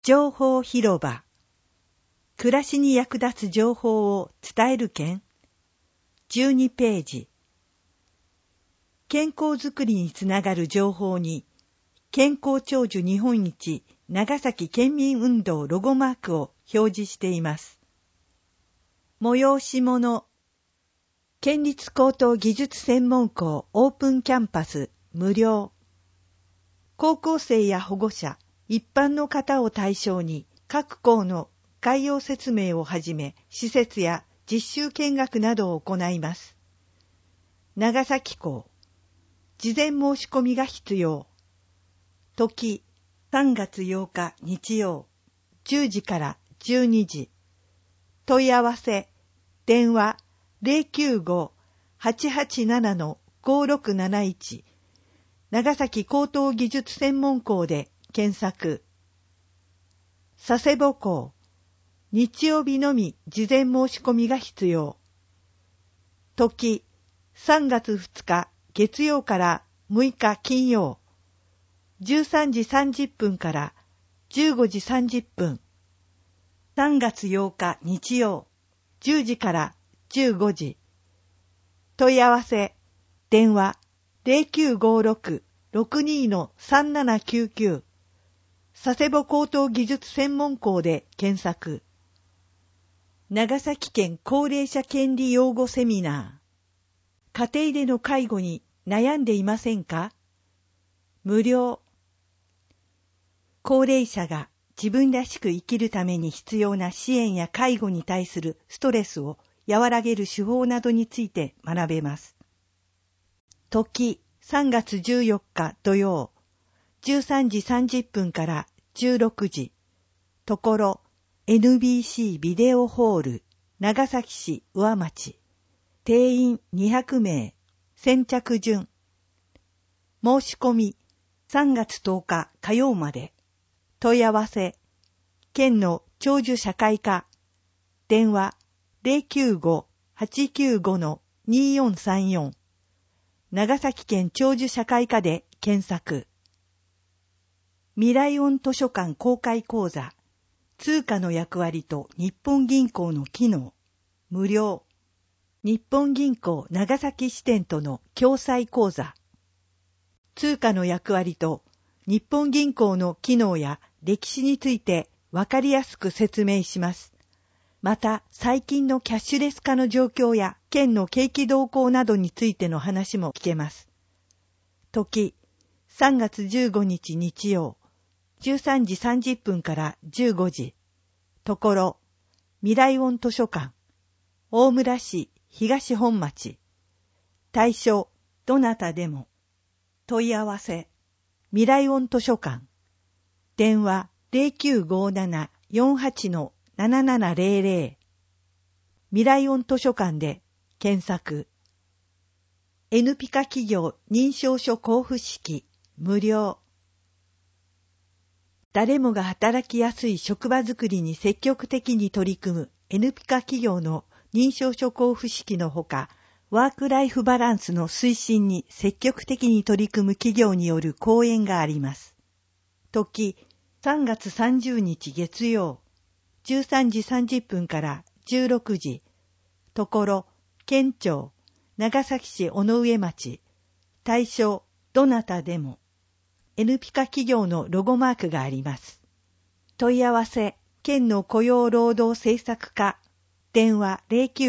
情報広場。暮らしに役立つ情報を伝える件。12ページ。健康づくりにつながる情報に、健康長寿日本一長崎県民運動ロゴマークを表示しています。催し物。県立高等技術専門校オープンキャンパス無料。高校生や保護者、一般の方を対象に各校の概要説明をはじめ、施設や実習見学などを行います。長崎校。事前申し込みが必要。時、3月8日日曜、10時から12時。問い合わせ、電話 095-887-5671 長崎高等技術専門校で検索。佐世保校。日曜日のみ事前申し込みが必要。時、3月2日月曜から6日金曜、13時30分から15時30分。3月8日日曜、10時から15時。問い合わせ、電話 0956-62-3799 佐世保高等技術専門校で検索。長崎県高齢者権利擁護セミナー。家庭での介護に悩んでいませんか？無料。高齢者が自分らしく生きるために必要な支援や介護に対するストレスを和らげる手法などについて学べます。時、3月14日土曜、13時30分から16時。ところ、NBC ビデオホール、長崎市宇和町。定員200名。先着順。申し込み、3月10日火曜まで。問い合わせ、県の長寿社会課。電話 095-895-2434。長崎県長寿社会課で検索。未来音図書館公開講座。通貨の役割と日本銀行の機能。無料。日本銀行長崎支店との共催講座。通貨の役割と日本銀行の機能や歴史についてわかりやすく説明します。また、最近のキャッシュレス化の状況や県の景気動向などについての話も聞けます。時、3月15日日曜、13時30分から15時。ところ、未来音図書館。大村市東本町。対象、どなたでも。問い合わせ、未来音図書館。電話0957-48-7700。未来音図書館で検索。N ピカ企業認証書交付式無料。誰もが働きやすい職場づくりに積極的に取り組む N ピカ企業の認証書交付式のほか、ワークライフバランスの推進に積極的に取り組む企業による講演があります。時、3月30日月曜、13時30分から16時。ところ、県庁、長崎市尾上町。対象、どなたでも。N ピカ企業のロゴマークがあります。問い合わせ、県の雇用労働政策課。電話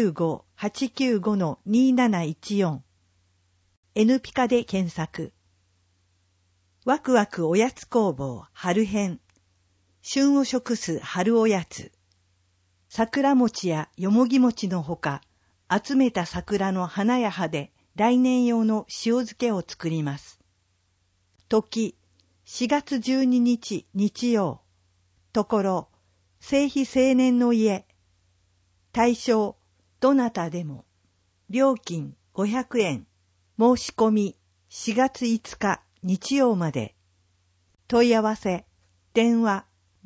095-895-2714。N ピカで検索。ワクワクおやつ工房春編。旬を食す春おやつ。桜餅やよもぎ餅のほか、集めた桜の花や葉で来年用の塩漬けを作ります。時、4月12日日曜。ところ、青妃青年の家。対象、どなたでも。料金500円。申し込み4月5日日曜まで。問い合わせ、電話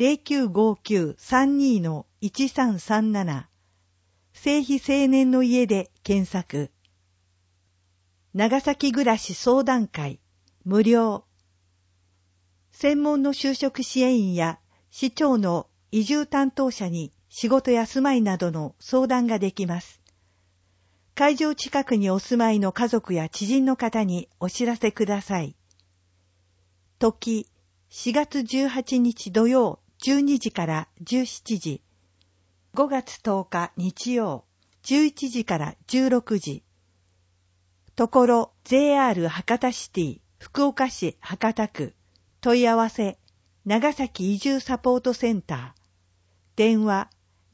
0959-32-1337。青妃青年の家で検索。長崎暮らし相談会無料。専門の就職支援員や市長の移住担当者に仕事や住まいなどの相談ができます。会場近くにお住まいの家族や知人の方にお知らせください。時、4月18日土曜12時から17時、5月10日日曜11時から16時。ところ JR 博多シティ、福岡市博多区、問い合わせ、長崎移住サポートセンター、電話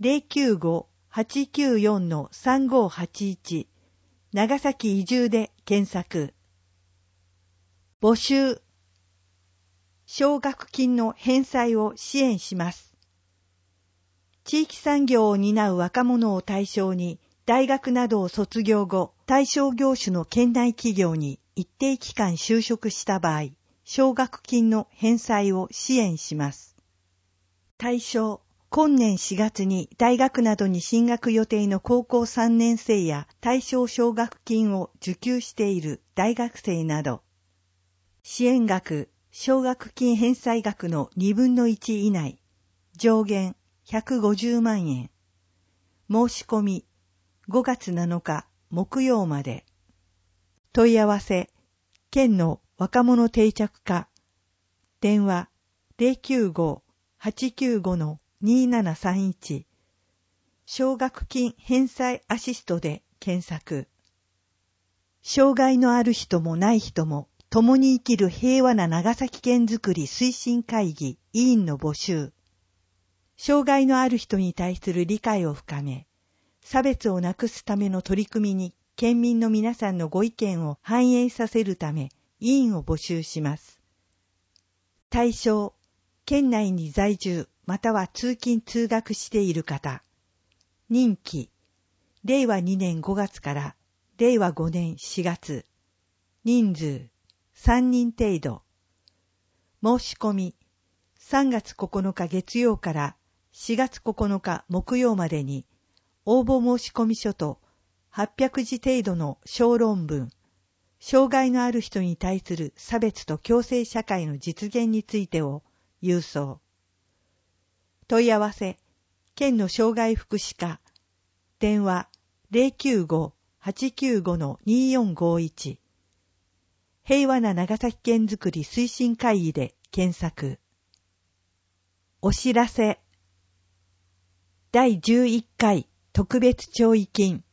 095-894-3581、長崎移住で検索。募集。奨学金の返済を支援します。地域産業を担う若者を対象に、大学などを卒業後、対象業種の県内企業に一定期間就職した場合、奨学金の返済を支援します。対象、今年4月に大学などに進学予定の高校3年生や対象奨学金を受給している大学生など。支援額、奨学金返済額の2分の1以内。上限150万円。申し込み、5月7日木曜まで。問い合わせ、県の若者定着課。電話、095-895-2731。奨学金返済アシストで検索。障害のある人もない人も、共に生きる平和な長崎県づくり推進会議委員の募集。障害のある人に対する理解を深め、差別をなくすための取り組みに県民の皆さんのご意見を反映させるため委員を募集します。対象、県内に在住または通勤通学している方。任期、令和2年5月から令和5年4月。人数、3人程度。申し込み、3月9日月曜から4月9日木曜までに、応募申込書と800字程度の小論文、障害のある人に対する差別と共生社会の実現についてを郵送。問い合わせ、県の障害福祉課、電話 095-895-2451。平和な長崎県づくり推進会議で検索。お知らせ。第11回特別弔慰金。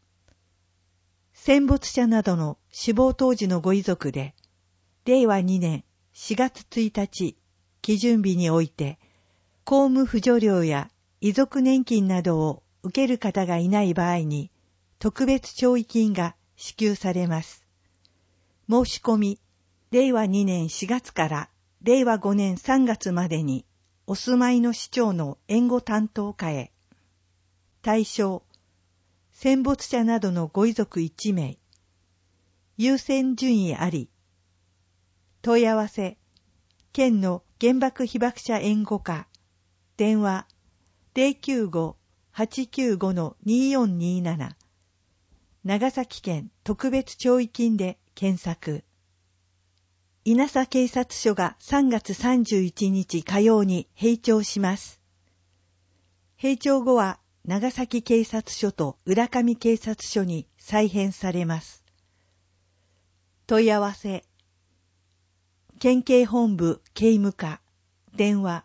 戦没者などの死亡当時のご遺族で、令和2年4月1日基準日において、公務扶助料や遺族年金などを受ける方がいない場合に、特別弔慰金が支給されます。申し込み、令和2年4月から令和5年3月までに、お住まいの市長の援護担当課へ。対象、戦没者などのご遺族1名。優先順位あり。問い合わせ、県の原爆被爆者援護課。電話、095-895-2427。長崎県特別弔慰金で検索。稲佐警察署が3月31日火曜に閉庁します。閉庁後は長崎警察署と浦上警察署に再編されます。問い合わせ。県警本部警務課。電話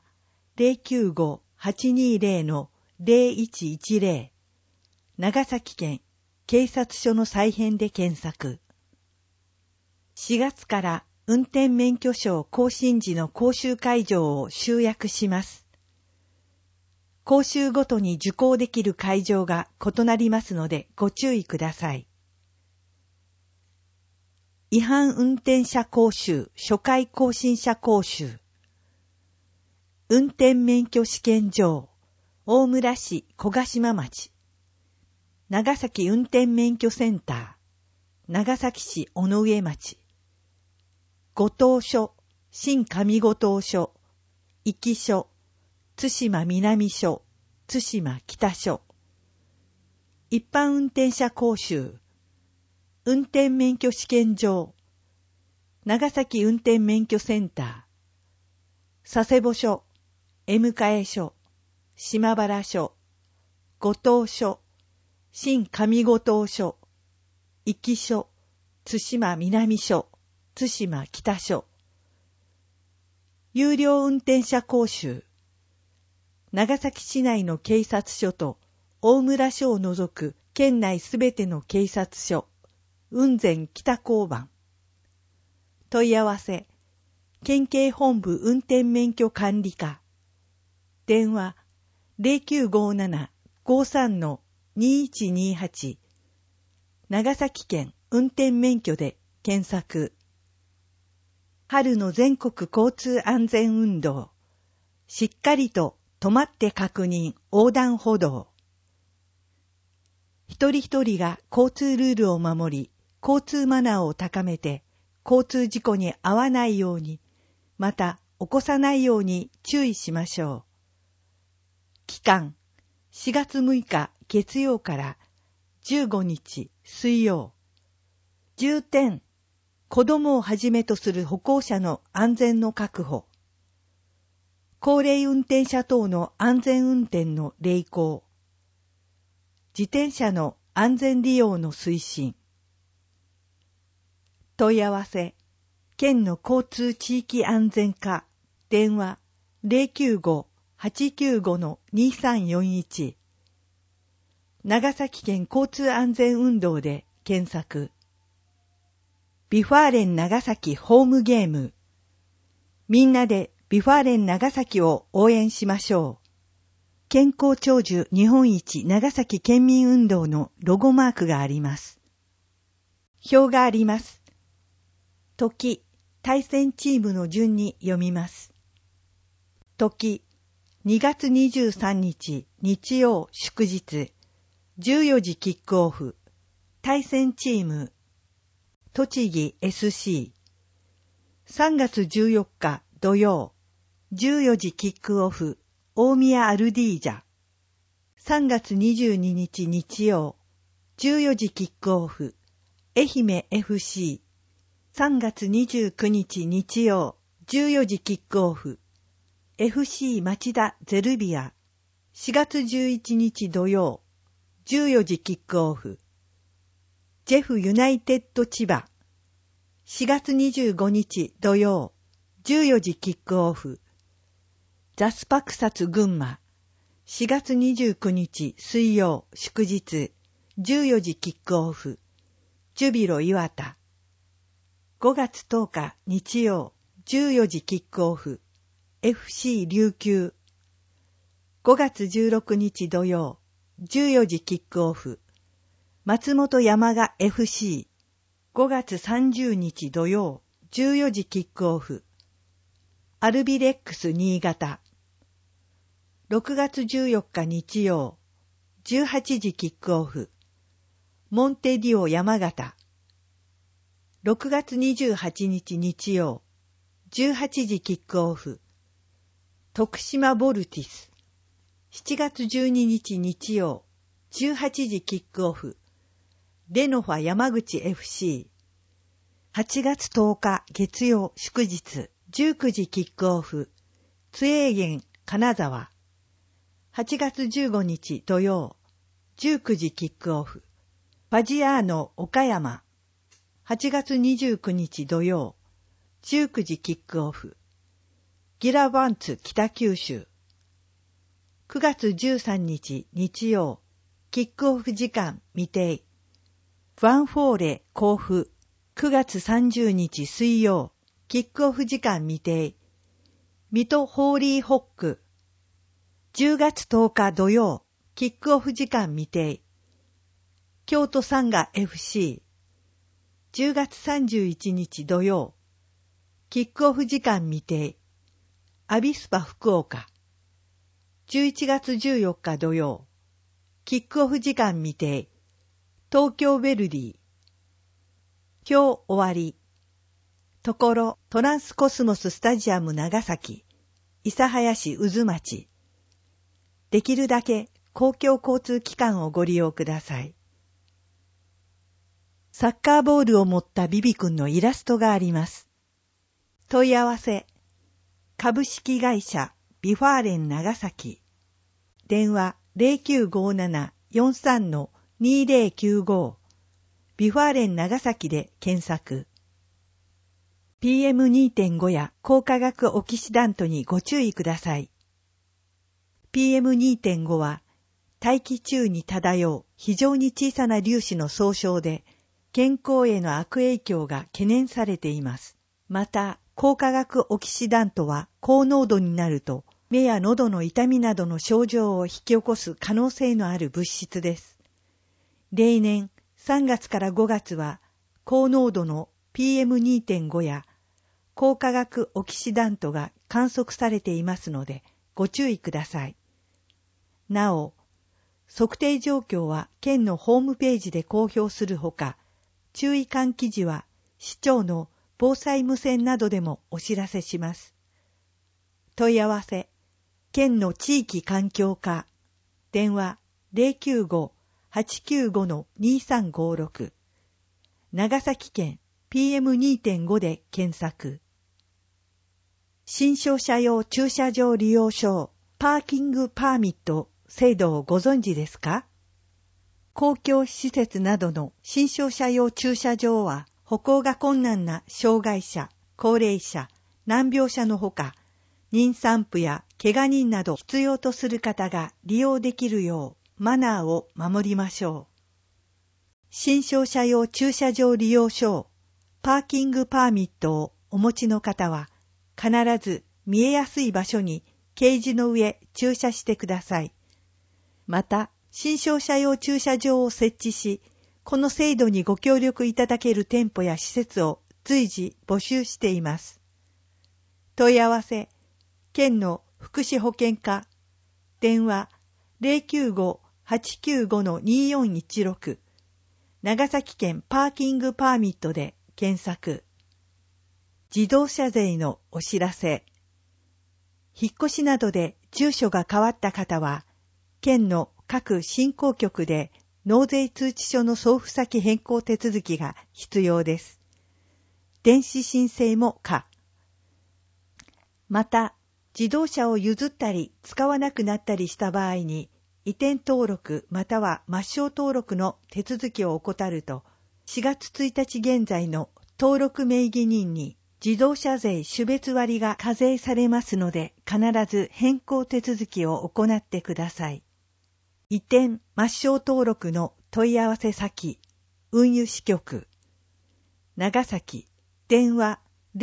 095-820-0110。長崎県警察署の再編で検索。4月から運転免許証更新時の講習会場を集約します。講習ごとに受講できる会場が異なりますのでご注意ください。違反運転者講習初回更新者講習。運転免許試験場、大村市小ヶ島町。長崎運転免許センター、長崎市尾上町。五島署、新上五島署、壱岐署、津島南署、津島北署。一般運転者講習、運転免許試験場、長崎運転免許センター、佐世保署、 江迎署、島原署、五島署、新上五島署、壱岐署、津島南署、津島北署。有料運転者講習。長崎市内の警察署と大村署を除く県内すべての警察署、雲仙北交番。問い合わせ、県警本部運転免許管理課。電話、0957-53-2128。長崎県運転免許で検索。春の全国交通安全運動。しっかりと止まって確認横断歩道。一人一人が交通ルールを守り、交通マナーを高めて、交通事故に遭わないように、また起こさないように注意しましょう。期間、4月6日月曜から15日水曜。重点、子供をはじめとする歩行者の安全の確保。高齢運転者等の安全運転の励行。自転車の安全利用の推進。問い合わせ、県の交通地域安全課、電話095-895-2341。長崎県交通安全運動で検索。ビファーレン長崎ホームゲーム。みんなでビファーレン長崎を応援しましょう。健康長寿日本一長崎県民運動のロゴマークがあります。表があります。時、対戦チームの順に読みます。時、2月23日日曜祝日、14時キックオフ。対戦チーム、栃木 SC。3月14日土曜、14時キックオフ、大宮アルディージャ。3月22日日曜、14時キックオフ、愛媛 FC。3月29日日曜、14時キックオフ、FC 町田ゼルビア。4月11日土曜、14時キックオフ、ジェフユナイテッド千葉。4月25日土曜、14時キックオフ、ザスパクサツ群馬。4月29日水曜祝日、14時キックオフ、ジュビロ岩田。5月10日日曜、14時キックオフ、FC 琉球。5月16日土曜、14時キックオフ、松本山雅 FC。5月30日土曜、14時キックオフ、アルビレックス新潟。6月14日日曜、18時キックオフ、モンテディオ山形。6月28日日曜、18時キックオフ、徳島ボルティス。7月12日日曜、18時キックオフ、レノファ山口 FC。8月10日月曜祝日、19時キックオフ、ツエーゲン金沢。8月15日土曜、19時キックオフ、ファジアーノ岡山。8月29日土曜、19時キックオフ、ギラバンツ北九州。9月13日日曜、キックオフ時間未定。ファンフォーレ甲府。9月30日水曜、キックオフ時間未定。水戸ホーリーホック。10月10日土曜、キックオフ時間未定。京都サンガ FC。10月31日土曜、キックオフ時間未定。アビスパ福岡。11月14日土曜、キックオフ時間未定。東京ヴェルディ。今日終わり。ところトランスコスモススタジアム長崎、諫早市渦町。できるだけ公共交通機関をご利用ください。サッカーボールを持ったビビ君のイラストがあります。問い合わせ、株式会社ビファーレン長崎。電話 0957-43-2095 ビファーレン長崎で検索。PM2.5 や高化学オキシダントにご注意ください。PM2.5 は大気中に漂う非常に小さな粒子の総称で、健康への悪影響が懸念されています。また、高化学オキシダントは高濃度になると、目や喉の痛みなどの症状を引き起こす可能性のある物質です。例年3月から5月は高濃度の PM2.5 や高化学オキシダントが観測されていますのでご注意ください。なお、測定状況は県のホームページで公表するほか、注意喚記事は市長の防災無線などでもお知らせします。問い合わせ、県の地域環境課、電話 095-895-2356、長崎県 PM2.5 で検索。新商車用駐車場利用証、パーキングパーミット制度をご存知ですか？公共施設などの新商車用駐車場は、歩行が困難な障害者、高齢者、難病者のほか、妊産婦や怪我人など必要とする方が利用できるようマナーを守りましょう。新商車用駐車場利用証、パーキングパーミットをお持ちの方は、必ず見えやすい場所に掲示の上駐車してください。また、新商車用駐車場を設置し、この制度にご協力いただける店舗や施設を随時募集しています。問い合わせ、県の福祉保健課、電話 095-895-2416、長崎県パーキングパーミットで検索。自動車税のお知らせ。引っ越しなどで住所が変わった方は、県の各振興局で納税通知書の送付先変更手続きが必要です。電子申請も可。また、自動車を譲ったり使わなくなったりした場合に、移転登録または抹消登録の手続きを怠ると、4月1日現在の登録名義人に自動車税種別割が課税されますので、必ず変更手続きを行ってください。移転抹消登録の問い合わせ先、運輸支局、長崎、電話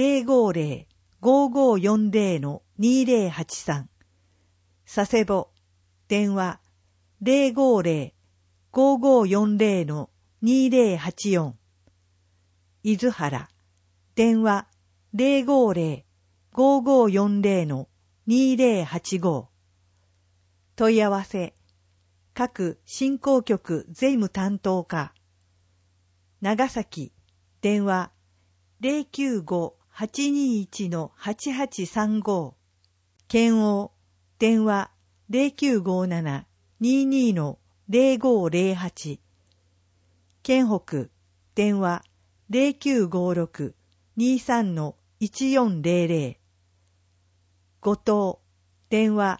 050-5540-2083、佐世保、電話 050-5540-2084、伊豆原、電話 050-5540-2085、問い合わせ、各振興局税務担当課、長崎、電話 095-821-8835、県央、電話 0957-22-0508、県北、電話 0956-23-1400、五島、電話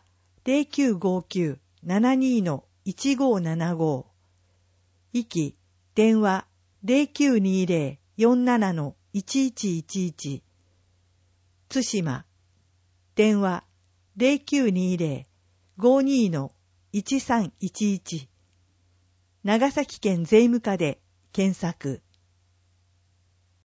0959-72-1575、壱岐、電話 0920-47-1111、対馬、電話 0920-52-1311、長崎県税務課で検索。